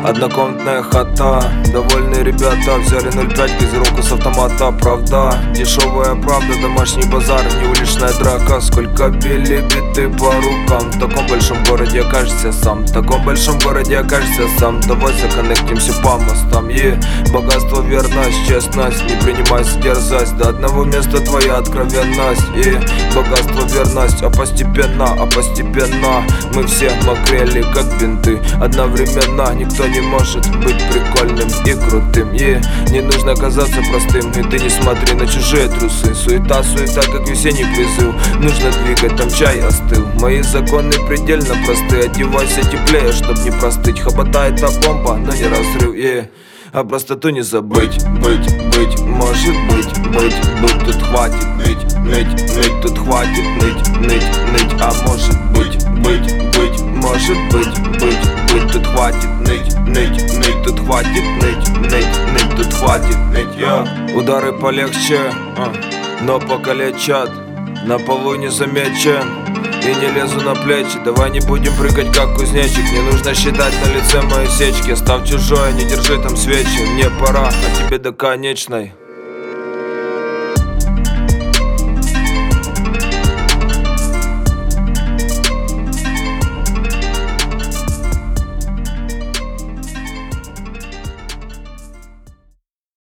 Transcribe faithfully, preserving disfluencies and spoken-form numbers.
Однокомнатная хата, довольные ребята взяли ноль пять газировку с автомата. Правда, дешевая правда, домашний базар, не уличная драка. Сколько били биты по рукам, в таком большом городе окажешься сам. В таком большом городе окажешься сам. Давай законнектимся по мостам. И богатство, верность, честность, не принимайся дерзость. До одного места твоя откровенность. И богатство, верность, а постепенно, а постепенно мы все мокрели как бинты. Одновременно никто не может быть прикольным и крутым. И не нужно казаться простым, и ты не смотри на чужие трусы. Суета, суета, как весенний призыв, нужно двигать, там чай остыл. Мои законы предельно просты, одевайся теплее, чтоб не простыть. Хобота это бомба, но не разрыв. И а простоту не забыть. Быть, быть, может быть, быть, быть. Тут хватит ныть, ныть, ныть. Тут хватит ныть, ныть, ныть. А может быть, быть, быть, может быть, быть, быть. Тут хватит ныть, ныть, ныть. Тут хватит ныть, ныть, ныть. Тут хватит ныть, я. Удары полегче, а, но покалечат. На полу не замечен и не лезу на плечи. Давай не будем прыгать как кузнечик. Не нужно считать на лице мои сечки. Став чужой, не держи там свечи. Мне пора, а тебе до конечной.